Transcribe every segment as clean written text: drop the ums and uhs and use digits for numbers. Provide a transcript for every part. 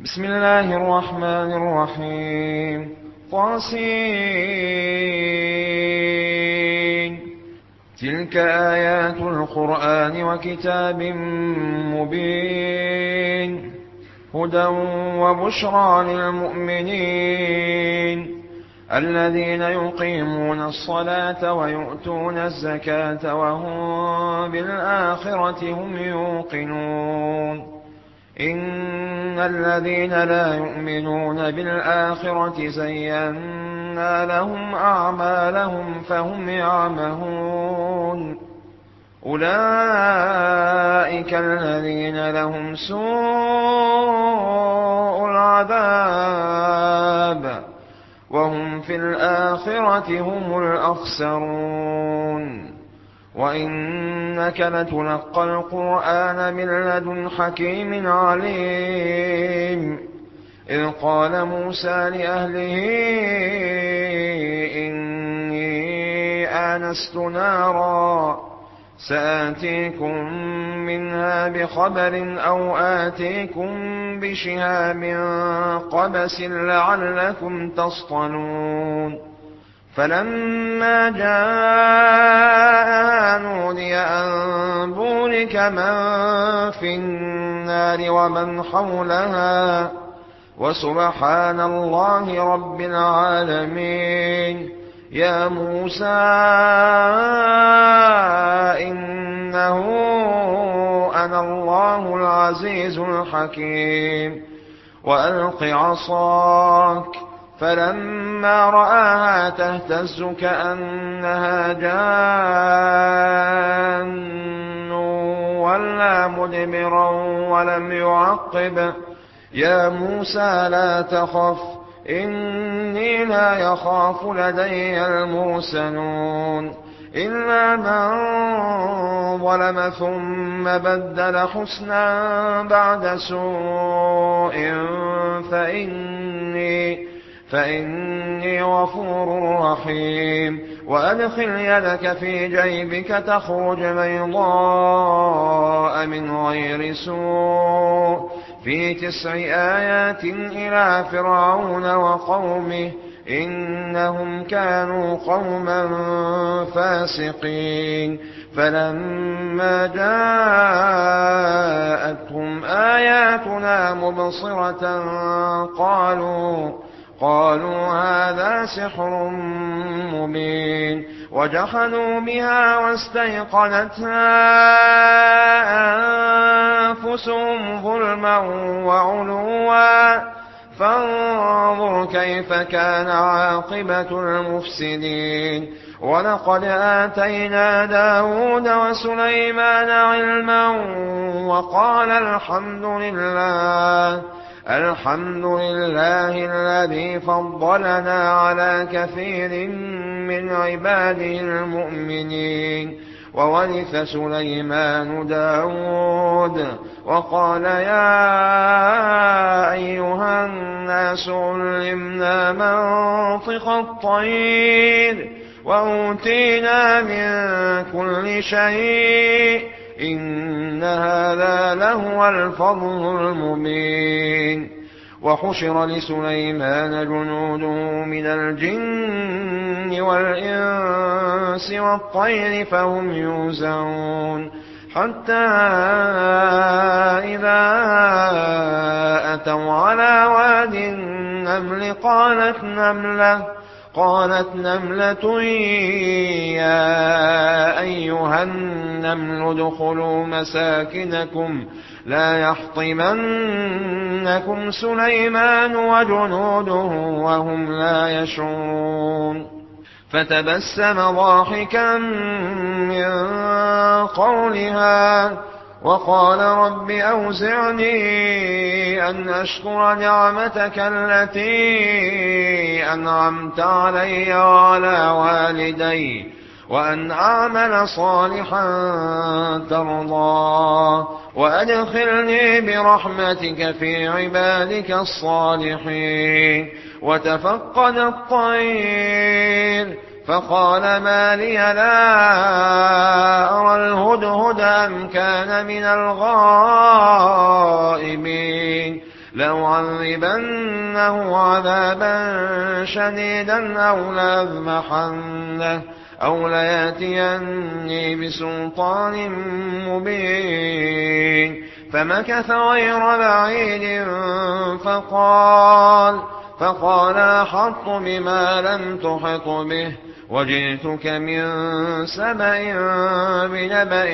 بسم الله الرحمن الرحيم. طاسين. تلك آيات القرآن وكتاب مبين هدى وبشرى للمؤمنين الذين يقيمون الصلاة ويؤتون الزكاة وهم بالآخرة هم يوقنون. إن الذين لا يؤمنون بالآخرة زينا لهم أعمالهم فهم يعمهون. أولئك الذين لهم سوء العذاب وهم في الآخرة هم الأخسرون. وإنك لتلقى القرآن من لدن حكيم عليم. إذ قال موسى لأهله إني آنست نارا سآتيكم منها بخبر أو آتيكم بشهاب قبس لعلكم تصطلون. فلما جاء نودي أن بورك من في النار ومن حولها وسبحان الله رب العالمين. يا موسى إنه أنا الله العزيز الحكيم. وألق عصاك فلما رآها تهتز كأنها جان ولا مدبرا ولم يعقب. يا موسى لا تخف إني لا يخاف لدي المرسلون إلا من ظلم ثم بدل حسنا بعد سوء فإني غفور رحيم. وأدخل يدك في جيبك تخرج بيضاء من غير سوء في 9 آيات إلى فرعون وقومه إنهم كانوا قوما فاسقين. فلما جاءتهم آياتنا مبصرة قالوا هذا سحر مبين. وجحدوا بها واستيقنتها أنفسهم ظلما وعلوا فانظر كيف كان عاقبة المفسدين. ولقد آتينا داود وسليمان علما وقال الحمد لله الذي فضلنا على كثير من عباده المؤمنين. وورث سليمان داود وقال يا أيها الناس علمنا منطق الطير وأوتينا من كل شيء إن هذا لهو الفضل المبين. وحشر لسليمان جنوده من الجن والإنس والطير فهم يوزعون حتى إذا أتوا على واد النمل قالت نملة يا أيها النمل ادخلوا مساكنكم لا يحطمنكم سليمان وجنوده وهم لا يشعرون. فتبسم ضاحكا من قولها وقال رب أوزعني أن أشكر نعمتك التي أنعمت علي وعلى والدي وأن أعمل صالحا ترضاه وأدخلني برحمتك في عبادك الصالحين. وتفقد الطير فقال ما لي لا أرى الهدهد أم كان من الغائبين لأعذبنه عذابا شديدا أو ليأتيني بسلطان مبين. فمكث غير بعيد فقال أحط بما لم تحط به وجئتك من سبأ بنبأ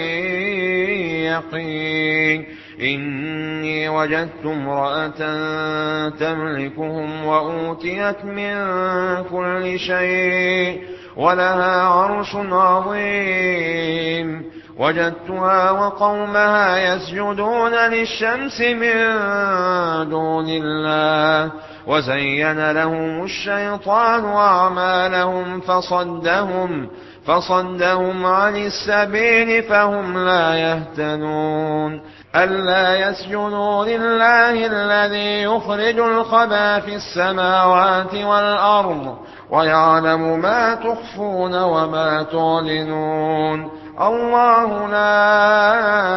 يقين. إني وجدت امرأة تملكهم وأوتيت من كل شيء ولها عرش عظيم. وجدتها وقومها يسجدون للشمس من دون الله وزين لهم الشيطان أعمالهم فصدهم عن السبيل فهم لا يهتدون. ألا يسجدوا لله الذي يخرج الخبى في السماوات والأرض ويعلم ما تخفون وما تعلنون. الله لا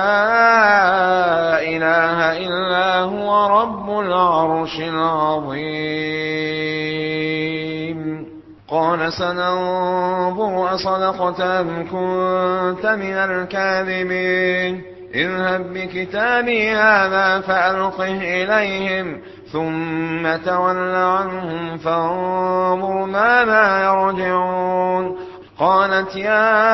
إله إلا هو رب العرش العظيم. قال سننظر أصدقت أم كنت من الكاذبين. اذهب بكتابي هذا فألقه إليهم ثم تول عنهم فانظر ماذا يرجعون. قالت يا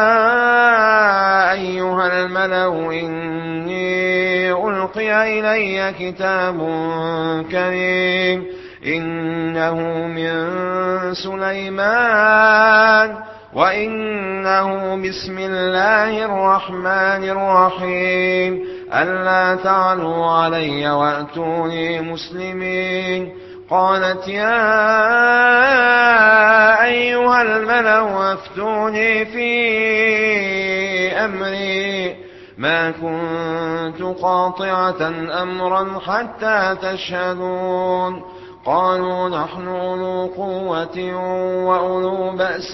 أيها الملأ إني ألقي إلي كتاب كريم إنه من سليمان وإنه بسم الله الرحمن الرحيم ألا تعلوا علي وأتوني مسلمين. قالت يا أيها الملأ أفتوني في أمري ما كنت قاطعة أمرا حتى تشهدون. قالوا نحن أولو قوة وأولو بأس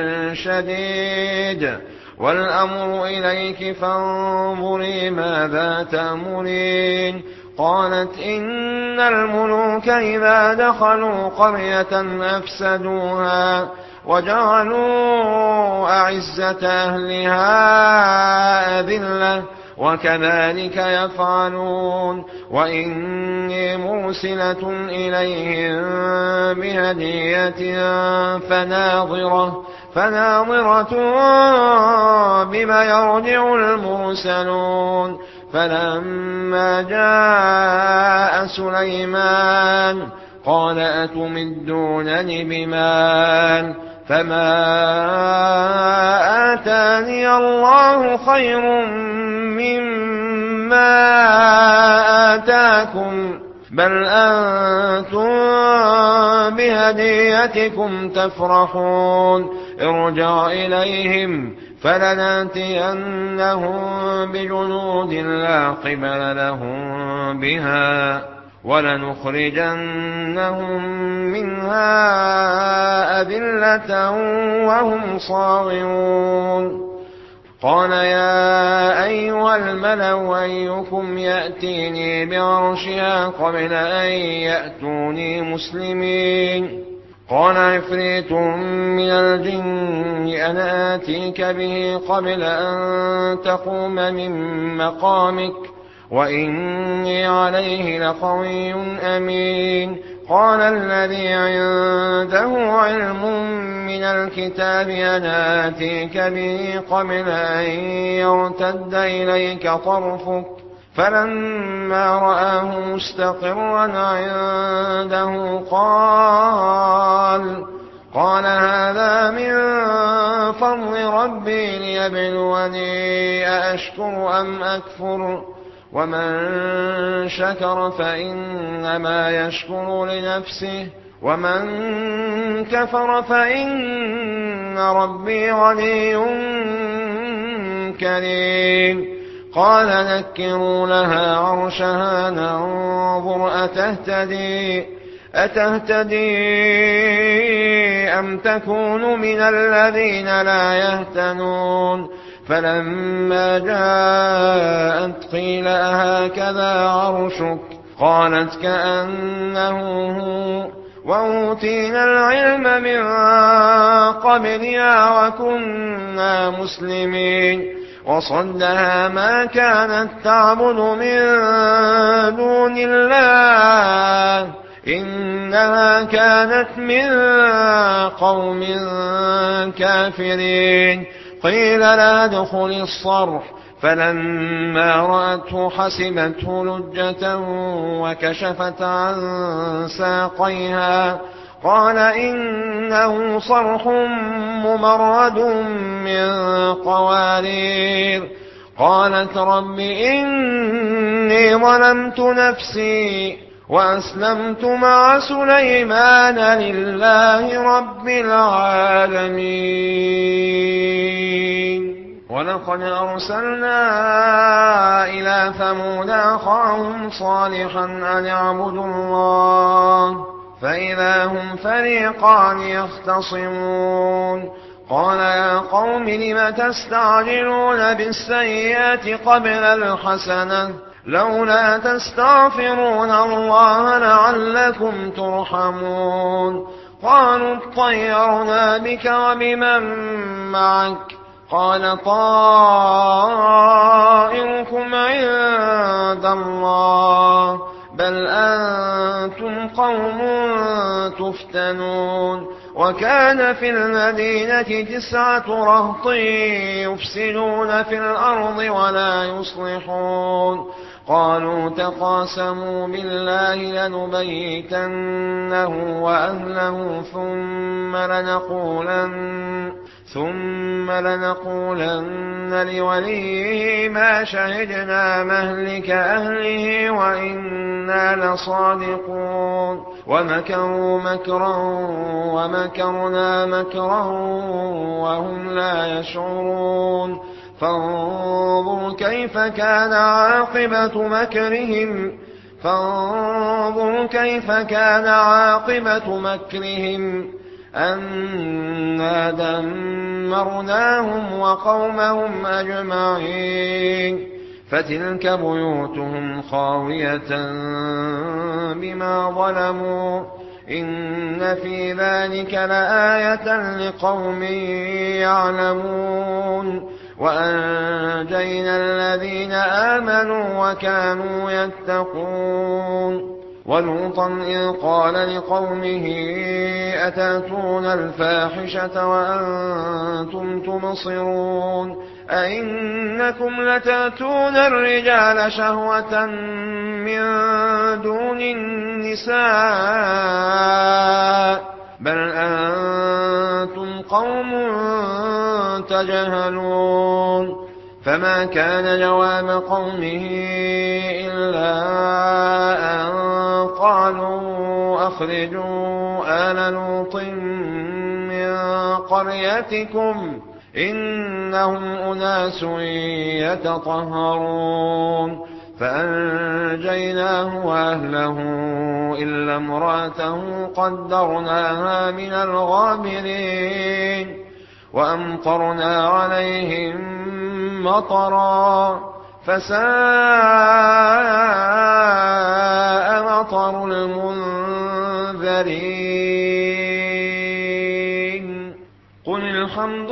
شديد والأمر إليك فانظري ماذا تأمرين. قالت إن الملوك إذا دخلوا قرية أفسدوها وجعلوا أعزة أهلها أذلة وكذلك يفعلون. وإني مرسلة إليهم بهدية فناظرة بما يرجع المرسلون. فلما جاء سليمان قال أتمدونني بمال فما آتاني الله خير مما آتاكم بل أنتم بهديتكم تفرحون. ارجع إليهم فلنأتينهم بجنود لا قبل لهم بها ولنخرجنهم منها أذلة وهم صاغرون. قال يا أيها الملأ أيكم يأتيني بعرشها قبل أن يأتوني مسلمين. قال عفريت من الجن أنا آتيك به قبل أن تقوم من مقامك وإني عليه لقوي أمين. قال الذي عنده علم من الكتاب أنا آتيك به قبل أن يرتد إليك طرفك فلما رآه مستقرا عنده قال هذا من فضل ربي ليبلوني أأشكر أم أكفر ومن شكر فإنما يشكر لنفسه ومن كفر فإن ربي غني كريم. قال نكروا لها عرشها ننظر أتهتدي أم تكون من الذين لا يهتدون فلما جاءت قيل أهكذا عرشك قالت كأنه هو وأوتينا العلم من قبلها وكنا مسلمين وصدها ما كانت تعبد من دون الله إنها كانت من قوم كافرين قيل لا ادخل الصرح فلما رأته حسبته لجة وكشفت عن ساقيها قال إنه صرح ممرد من قوارير قالت رب إني ظلمت نفسي وأسلمت مع سليمان لله رب العالمين ولقد أرسلنا إلى ثمود أخاهم صالحا أن اعبدوا الله فإذا هم فريقان يختصمون قال يا قوم لم تستعجلون بالسيئات قبل الحسنة لولا تستغفرون الله لعلكم ترحمون قالوا اطيرنا بك وبمن معك قال طائركم عند الله بل أنتم قوم تفتنون وكان في المدينة 9 رهط يفسدون في الأرض ولا يصلحون قالوا تقاسموا بالله لنبيتنه وأهله ثم لنقولن لوليه ما شهدنا مهلك أهله وإنا لصادقون ومكروا مكرا ومكرنا مكرا وهم لا يشعرون فانظر كيف كان عاقبة مكرهم أنا دمرناهم وقومهم أجمعين فتلك بيوتهم خاوية بما ظلموا إن في ذلك لآية لقوم يعلمون وأنجينا الذين آمنوا وكانوا يتقون ولوطا إذ قال لقومه أتأتون الفاحشة وأنتم تبصرون أئنكم لتأتون الرجال شهوة من دون النساء بل أنتم قوم تجهلون فما كان جواب قومه إلا أن قالوا أخرجوا آل لوط من قريتكم إنهم أناس يتطهرون فأنجيناه وأهله إلا امرأته قدرناها من الغابرين وأمطرنا عليهم مطرا فساء مطر المنذرين قل الحمد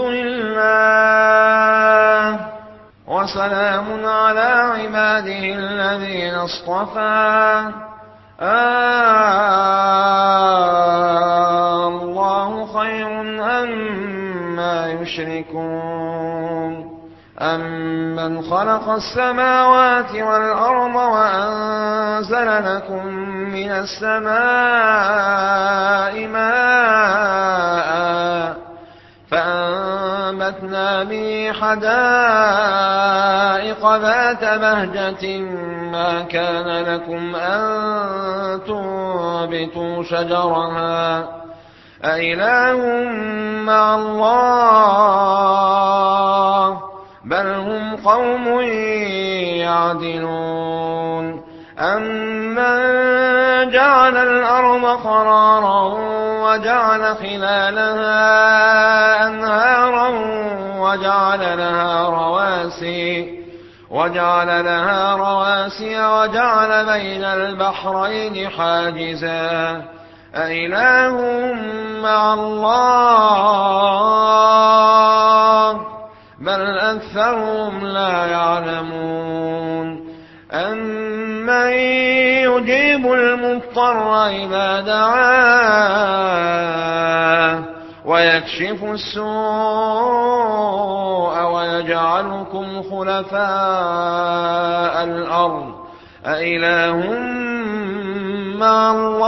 لله وسلام على عباده الذين اصطفى الله خير أما يشركون أمن خلق السماوات والأرض وأنزل لكم من السماء ماء فأنبتنا به حدائق ذات بهجة ما كان لكم أن تنبتوا شجرها أإله مع الله بل هم قوم يعدلون أَمَّن جَعَلَ الْأَرْضَ قَرَارًا وَجَعَلَ خِلَالَهَا أَنْهَارًا وَجَعَلَ لَهَا رَوَاسِيَ وَجَعَلَ بَيْنَ الْبَحْرَيْنِ حَاجِزًا أَإِلَٰهٌ مَّعَ اللَّهِ بَلْ أَكْثَرُهُمْ لَا يَعْلَمُونَ أَمَّن يُجِيبُ الْمُضْطَرَّ إِذَا دَعَاهُ وَيَكْشِفُ السُّوءَ وَيَجْعَلُكُمْ خُلَفَاءَ الْأَرْضِ أَإِلَٰهٌ مَّعَ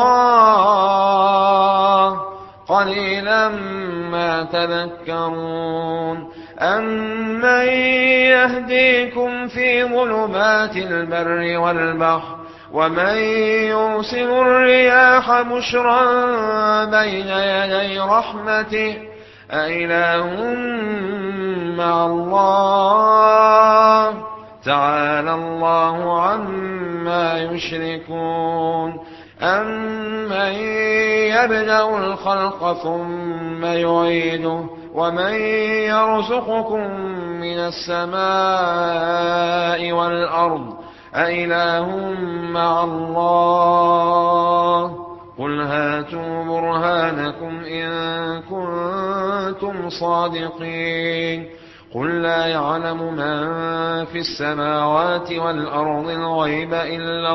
اللَّهِ قَلِيلًا مَّا تَذَكَّرُونَ أَمَّن يَهْدِيكُمْ فِي ظُلُمَاتِ الْبَرِّ وَالْبَحْرِ وَمَن يُرْسِلُ الرِّيَاحَ بُشْرًا بَيْنَ يَدَيْ رَحْمَتِهِ أَإِلَٰهٌ مَّعَ اللَّهِ تَعَالَى اللَّهُ عَمَّا يُشْرِكُونَ أَمَّن يَبْدَأُ الْخَلْقَ ثُمَّ يُعِيدُهُ وَمَن يَرْزُقُكُم مِّنَ السَّمَاءِ وَالْأَرْضِ أَإِلَٰهٌ مَّعَ اللَّهِ قُلْ هَاتُوا بُرْهَانَكُمْ إِن كُنتُمْ صَادِقِينَ قُل لَّا يَعْلَمُ مَن فِي السَّمَاوَاتِ وَالْأَرْضِ الْغَيْبَ إِلَّا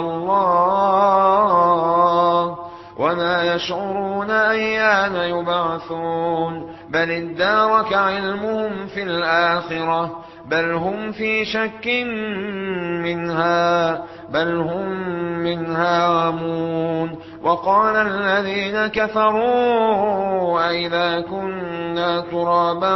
اللَّهُ وَمَا يَشْعُرُونَ أَيَّانَ يُبْعَثُونَ بَلِ ادَّارَكَ عِلْمُهُمْ فِي الْآخِرَةِ بَلْ هُمْ فِي شَكٍّ مِّنْهَا بَلْ هُم مِّنْهَا عَمُونَ وَقَالَ الَّذِينَ كَفَرُوا أَإِذَا كُنَّا تُرَابًا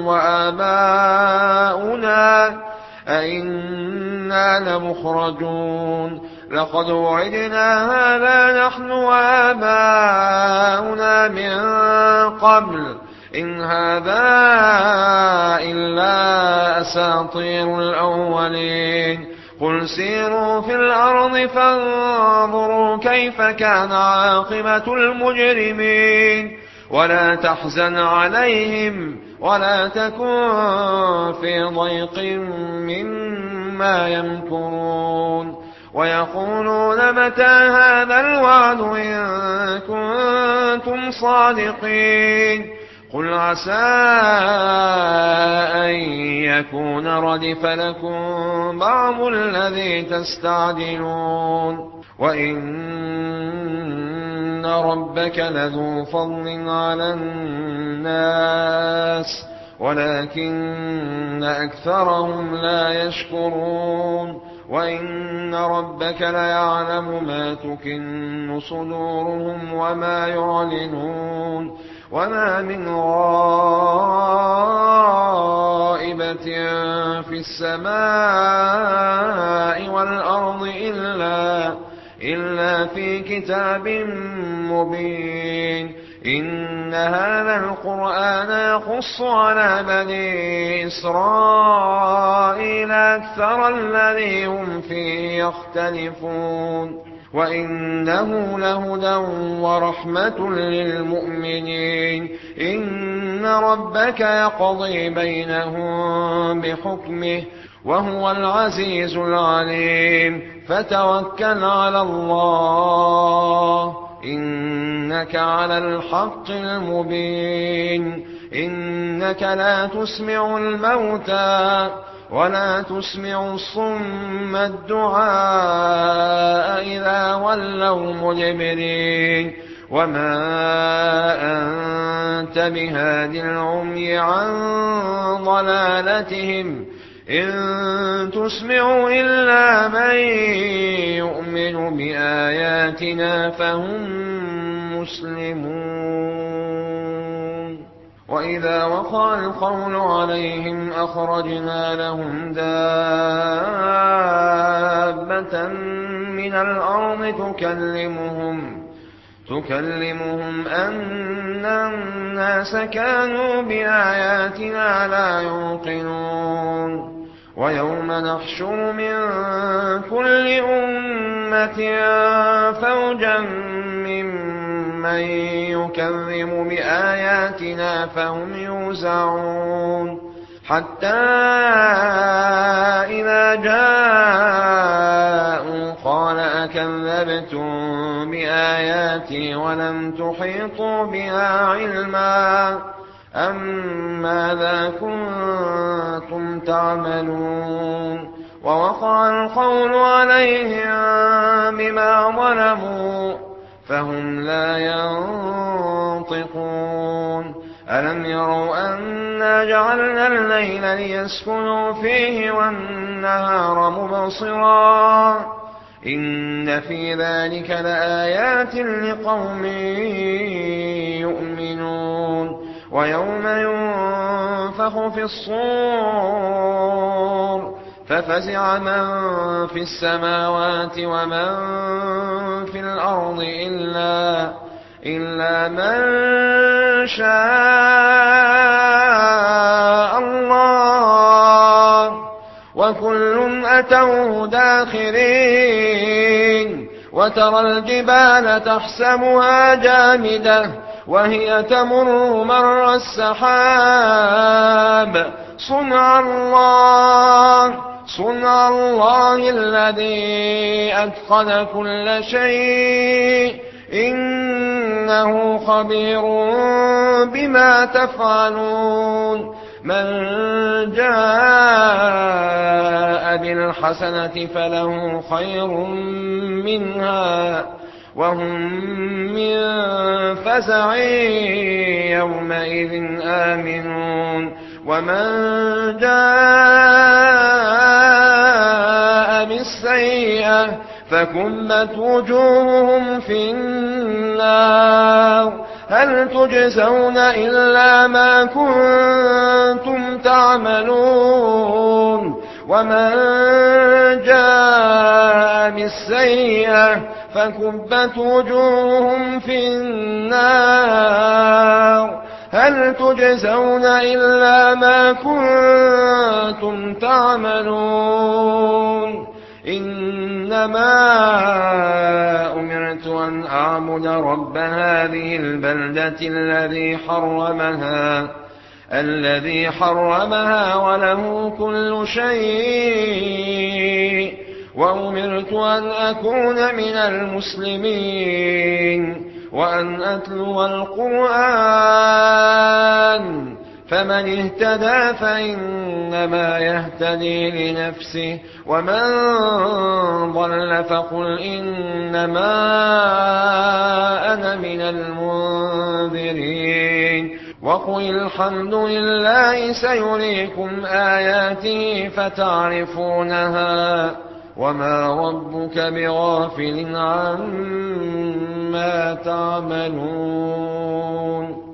وَآبَاؤُنَا أَإِنَّا لَمُخْرَجُونَ لَقَدْ وُعِدْنَا هَٰذَا نَحْنُ وَآبَاؤُنَا مِن قَبْلُ إِنْ هَٰذَا إِلَّا أَسَاطِيرُ الْأَوَّلِينَ قُلْ سِيرُوا فِي الْأَرْضِ فَانظُرُوا كَيْفَ كَانَ عَاقِبَةُ الْمُجْرِمِينَ وَلَا تَحْزَنْ عَلَيْهِمْ وَلَا تَكُن فِي ضَيْقٍ مِّمَّا يَمْكُرُونَ وَيَقُولُونَ مَتَىٰ هَٰذَا الْوَعْدُ إِن كُنتُمْ صَادِقِينَ قُلْ عَسَىٰ أَن يَكُونَ رَدِفَ لَكُم بَعْضُ الَّذِي تَسْتَعْجِلُونَ وَإِنَّ رَبَّكَ لَذُو فَضْلٍ عَلَى النَّاسِ وَلَٰكِنَّ أَكْثَرَهُمْ لَا يَشْكُرُونَ وَإِنَّ رَبَّكَ لَيَعْلَمُ مَا تُكِنُّ صُدُورُهُمْ وَمَا يُعْلِنُونَ وَمَا مِنْ غَائِبَةٍ فِي السَّمَاءِ وَالْأَرْضِ إِلَّا فِي كِتَابٍ مُّبِينٍ إِنَّ هَٰذَا الْقُرْآنَ يَقُصُّ عَلَىٰ بَنِي إِسْرَائِيلَ أَكْثَرَ الَّذِي هُمْ فِيهِ يَخْتَلِفُونَ وَإِنَّهُ لَهُدًى وَرَحْمَةٌ لِّلْمُؤْمِنِينَ إِنَّ رَبَّكَ يَقْضِي بَيْنَهُم بِحُكْمِهِ وَهُوَ الْعَزِيزُ الْعَلِيمُ فَتَوَكَّلْ عَلَى اللَّهِ إِنَّكَ عَلَى الْحَقِّ الْمُبِينِ إِنَّكَ لَا تُسْمِعُ الْمَوْتَىٰ وَلَا تُسْمِعُ الصُّمَّ الدُّعَاءَ إِذَا وَلَّوْا مُدْبِرِينَ وَمَا أَنتَ بِهَادِ الْعُمْيِ عَن ضَلَالَتِهِمْ إِن تُسْمِعُ إِلَّا مَن يُؤْمِنُ بِآيَاتِنَا فَهُم مُّسْلِمُونَ وَإِذَا وَقَعَ الْقَوْلُ عَلَيْهِمْ أَخْرَجْنَا لَهُمْ دَابَّةً مِّنَ الْأَرْضِ تُكَلِّمُهُمْ أَنَّ النَّاسَ كَانُوا بِآيَاتِنَا لَا يُوقِنُونَ وَيَوْمَ نَحْشُرُ مِن كُلِّ أُمَّةٍ أمة فوجا ممن يكذب بآياتنا فهم يوزعون حتى إذا جاءوا قال أكذبتم بآياتي ولم تحيطوا بها علما أم ماذا كنتم تعملون ووقع القول عليهم بما ظلموا فهم لا ينطقون ألم يروا أنا جعلنا الليل ليسكنوا فيه والنهار مبصرا إن في ذلك لآيات لقوم يؤمنون ويوم ينفخ في الصور ففزع من في السماوات ومن في الأرض إلا من شاء الله وكل أتوه داخرين وترى الجبال تحسبها جامدة وهي تمر مر السحاب صنع الله الذي أتقن كل شيء إنه خبير بما تفعلون من جاء بالحسنة فله خير منها وهم من فزع يومئذ آمنون ومن جاء بالسيئة فكبت وجوههم في النار هل تجزون إلا ما كنتم تعملون ومن جاء بالسيئة فكبت وجوههم في النار هل تجزون إلا ما كنتم تعملون إنما أمرت أن أعبد رب هذه البلدة الذي حرمها وله كل شيء وأمرت أن أكون من المسلمين وأن أتلو القرآن فمن اهتدى فإنما يهتدي لنفسه ومن ضل فقل إنما أنا من المنذرين وقل الحمد لله سيريكم آياته فتعرفونها وما ربك بغافل عما تعملون